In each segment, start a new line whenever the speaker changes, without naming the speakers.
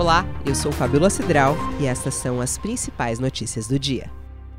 Olá, eu sou Fabíola Cidral e estas são as principais notícias do dia.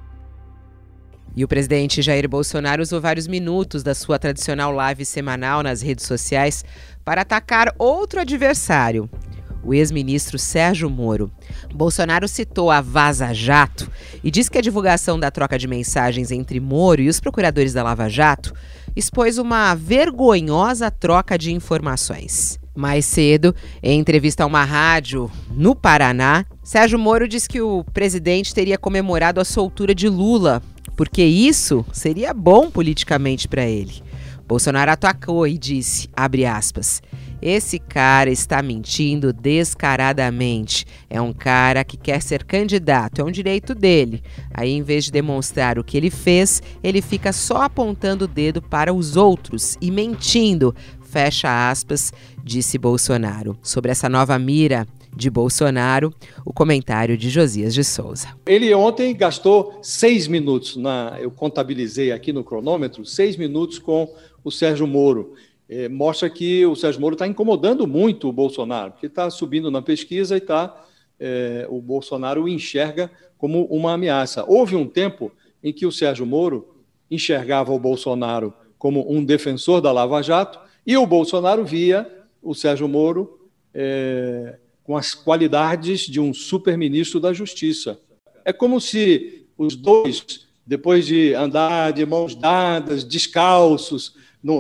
E o presidente Jair Bolsonaro usou vários minutos da sua tradicional live semanal nas redes sociais para atacar outro adversário, o ex-ministro Sérgio Moro. Bolsonaro citou a Vaza Jato e disse que a divulgação da troca de mensagens entre Moro e os procuradores da Lava Jato expôs uma vergonhosa troca de informações. Mais cedo, em entrevista a uma rádio no Paraná, Sérgio Moro disse que o presidente teria comemorado a soltura de Lula, porque isso seria bom politicamente para ele. Bolsonaro atacou e disse, abre aspas, esse cara está mentindo descaradamente. É um cara que quer ser candidato, é um direito dele. Aí, em vez de demonstrar o que ele fez, ele fica só apontando o dedo para os outros e mentindo. Fecha aspas, disse Bolsonaro. Sobre essa nova mira de Bolsonaro, o comentário de Josias de Souza.
Ele ontem gastou 6 minutos, eu contabilizei aqui no cronômetro, 6 minutos com o Sérgio Moro. Mostra que o Sérgio Moro está incomodando muito o Bolsonaro, porque está subindo na pesquisa e o Bolsonaro o enxerga como uma ameaça. Houve um tempo em que o Sérgio Moro enxergava o Bolsonaro como um defensor da Lava Jato e o Bolsonaro via o Sérgio Moro com as qualidades de um super-ministro da Justiça. É como se os dois, depois de andar de mãos dadas, descalços,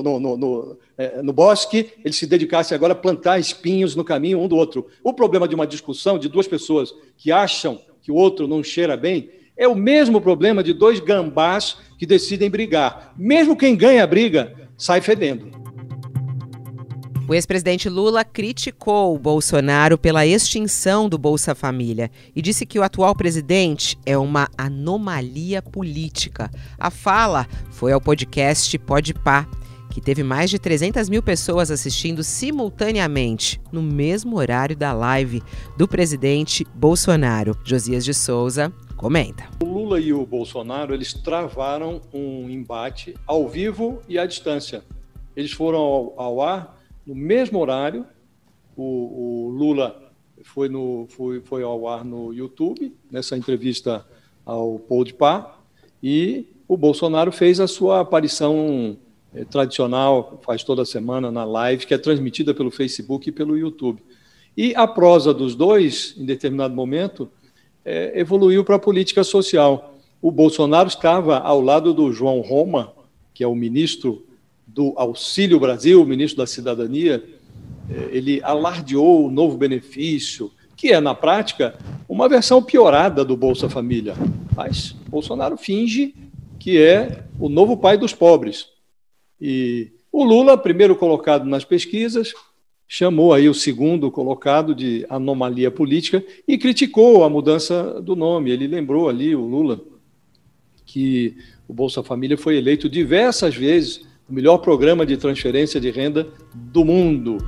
no bosque, eles se dedicassem agora a plantar espinhos no caminho um do outro. O problema de uma discussão de duas pessoas que acham que o outro não cheira bem é o mesmo problema de dois gambás que decidem brigar. Mesmo quem ganha a briga sai fedendo.
O ex-presidente Lula criticou o Bolsonaro pela extinção do Bolsa Família e disse que o atual presidente é uma anomalia política. A fala foi ao podcast Podpah, que teve mais de 300 mil pessoas assistindo simultaneamente, no mesmo horário da live do presidente Bolsonaro. Josias de Souza comenta.
O Lula e o Bolsonaro, eles travaram um embate ao vivo e à distância. Eles foram ao ar no mesmo horário. O Lula foi ao ar no YouTube, nessa entrevista ao Podpah, e o Bolsonaro fez a sua aparição tradicional, faz toda semana na live, que é transmitida pelo Facebook e pelo YouTube. E a prosa dos dois, em determinado momento, evoluiu para a política social. O Bolsonaro estava ao lado do João Roma, que é o ministro do Auxílio Brasil, o ministro da Cidadania. Ele alardeou o novo benefício, que é, na prática, uma versão piorada do Bolsa Família. Mas Bolsonaro finge que é o novo pai dos pobres. E o Lula, primeiro colocado nas pesquisas, chamou aí o segundo colocado de anomalia política e criticou a mudança do nome. Ele lembrou ali, o Lula, que o Bolsa Família foi eleito diversas vezes o melhor programa de transferência de renda do mundo.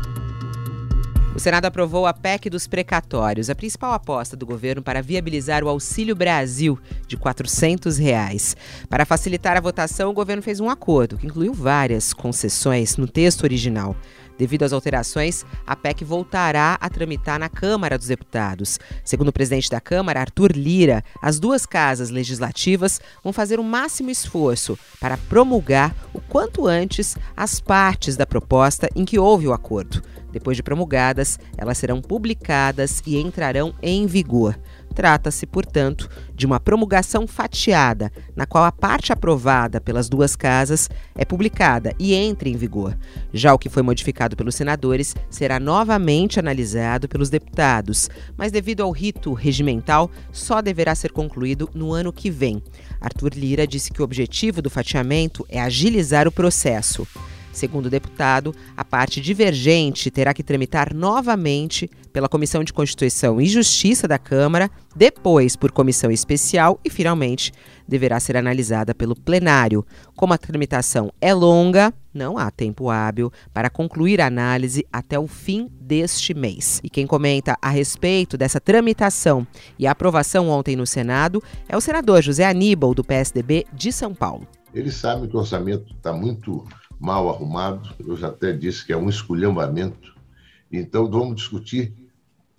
O Senado aprovou a PEC dos precatórios, a principal aposta do governo para viabilizar o Auxílio Brasil de R$ 400. Para facilitar a votação, o governo fez um acordo que incluiu várias concessões no texto original. Devido às alterações, a PEC voltará a tramitar na Câmara dos Deputados. Segundo o presidente da Câmara, Arthur Lira, as duas casas legislativas vão fazer o máximo esforço para promulgar o quanto antes as partes da proposta em que houve o acordo. Depois de promulgadas, elas serão publicadas e entrarão em vigor. Trata-se, portanto, de uma promulgação fatiada, na qual a parte aprovada pelas duas casas é publicada e entra em vigor. Já o que foi modificado pelos senadores será novamente analisado pelos deputados, mas devido ao rito regimental, só deverá ser concluído no ano que vem. Arthur Lira disse que o objetivo do fatiamento é agilizar o processo. Segundo o deputado, a parte divergente terá que tramitar novamente pela Comissão de Constituição e Justiça da Câmara, depois por comissão especial e, finalmente, deverá ser analisada pelo plenário. Como a tramitação é longa, não há tempo hábil para concluir a análise até o fim deste mês. E quem comenta a respeito dessa tramitação e aprovação ontem no Senado é o senador José Aníbal, do PSDB de São Paulo.
Eles sabem que o orçamento está muito mal arrumado, eu já até disse que é um esculhambamento, então vamos discutir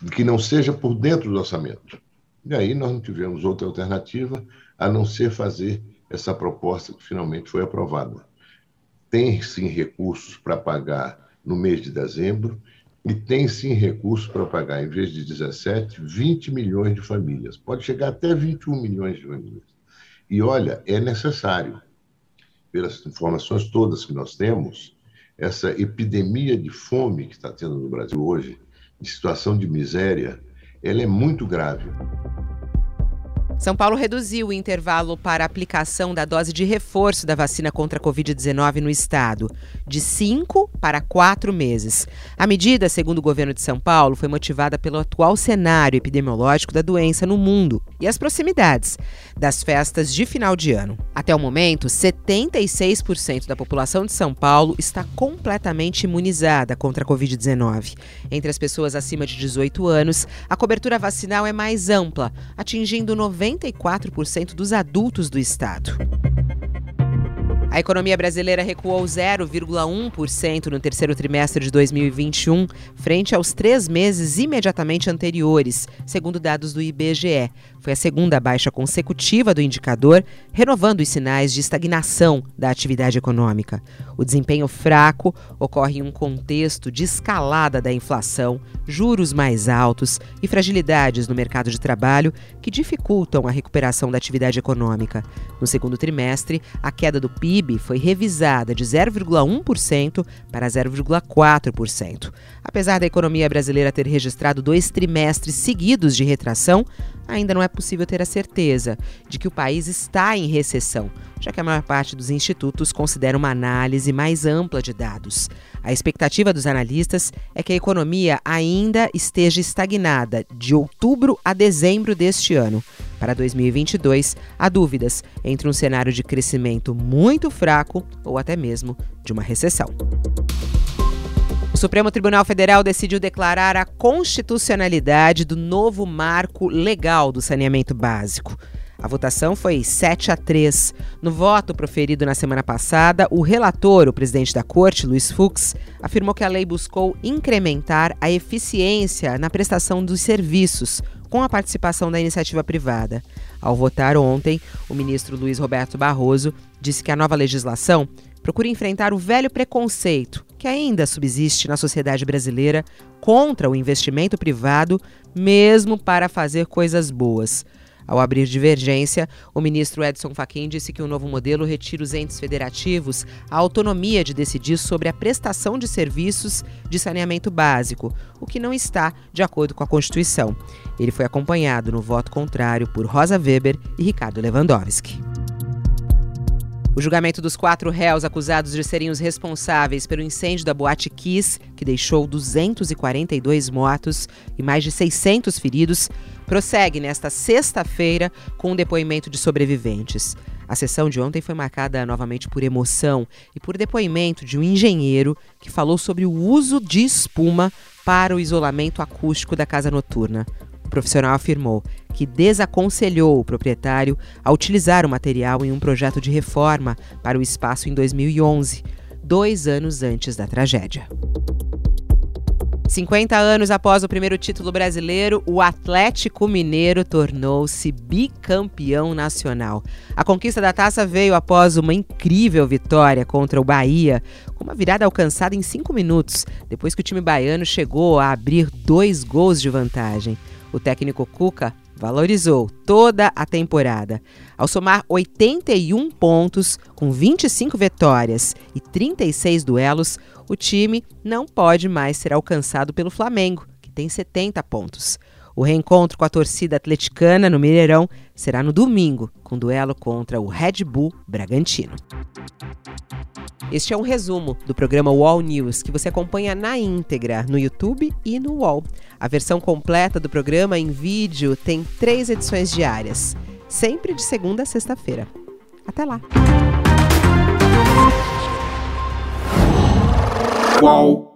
que não seja por dentro do orçamento. E aí nós não tivemos outra alternativa a não ser fazer essa proposta que finalmente foi aprovada. Tem, sim, recursos para pagar no mês de dezembro e tem, sim, recursos para pagar, em vez de 17, 20 milhões de famílias. Pode chegar até 21 milhões de famílias. E, olha, é necessário, pelas informações todas que nós temos, essa epidemia de fome que está tendo no Brasil hoje, de situação de miséria, ela é muito grave.
São Paulo reduziu o intervalo para a aplicação da dose de reforço da vacina contra a Covid-19 no estado, de 5 para 4 meses. A medida, segundo o governo de São Paulo, foi motivada pelo atual cenário epidemiológico da doença no mundo e as proximidades das festas de final de ano. Até o momento, 76% da população de São Paulo está completamente imunizada contra a Covid-19. Entre as pessoas acima de 18 anos, a cobertura vacinal é mais ampla, atingindo 94% dos adultos do estado. A economia brasileira recuou 0,1% no terceiro trimestre de 2021, frente aos 3 meses imediatamente anteriores, segundo dados do IBGE. Foi a segunda baixa consecutiva do indicador, renovando os sinais de estagnação da atividade econômica. O desempenho fraco ocorre em um contexto de escalada da inflação, juros mais altos e fragilidades no mercado de trabalho que dificultam a recuperação da atividade econômica. No segundo trimestre, a queda do PIB foi revisada de 0,1% para 0,4%. Apesar da economia brasileira ter registrado 2 trimestres seguidos de retração, ainda não é possível ter a certeza de que o país está em recessão, já que a maior parte dos institutos considera uma análise mais ampla de dados. A expectativa dos analistas é que a economia ainda esteja estagnada de outubro a dezembro deste ano. Para 2022, há dúvidas entre um cenário de crescimento muito fraco ou até mesmo de uma recessão. O Supremo Tribunal Federal decidiu declarar a constitucionalidade do novo marco legal do saneamento básico. A votação foi 7-3. No voto proferido na semana passada, o relator, o presidente da Corte, Luiz Fux, afirmou que a lei buscou incrementar a eficiência na prestação dos serviços, com a participação da iniciativa privada. Ao votar ontem, o ministro Luiz Roberto Barroso disse que a nova legislação procura enfrentar o velho preconceito que ainda subsiste na sociedade brasileira contra o investimento privado, mesmo para fazer coisas boas. Ao abrir divergência, o ministro Edson Fachin disse que o novo modelo retira os entes federativos a autonomia de decidir sobre a prestação de serviços de saneamento básico, o que não está de acordo com a Constituição. Ele foi acompanhado no voto contrário por Rosa Weber e Ricardo Lewandowski. O julgamento dos 4 réus acusados de serem os responsáveis pelo incêndio da Boate Kiss, que deixou 242 mortos e mais de 600 feridos, prossegue nesta sexta-feira com um depoimento de sobreviventes. A sessão de ontem foi marcada novamente por emoção e por depoimento de um engenheiro que falou sobre o uso de espuma para o isolamento acústico da casa noturna. O profissional afirmou que desaconselhou o proprietário a utilizar o material em um projeto de reforma para o espaço em 2011, 2 anos antes da tragédia. 50 anos após o primeiro título brasileiro, o Atlético Mineiro tornou-se bicampeão nacional. A conquista da taça veio após uma incrível vitória contra o Bahia, com uma virada alcançada em 5 minutos, depois que o time baiano chegou a abrir 2 gols de vantagem. O técnico Cuca valorizou toda a temporada. Ao somar 81 pontos, com 25 vitórias e 36 duelos, o time não pode mais ser alcançado pelo Flamengo, que tem 70 pontos. O reencontro com a torcida atleticana no Mineirão será no domingo, com duelo contra o Red Bull Bragantino. Este é um resumo do programa UOL News, que você acompanha na íntegra no YouTube e no UOL. A versão completa do programa em vídeo tem 3 edições diárias, sempre de segunda a sexta-feira. Até lá!
UOL.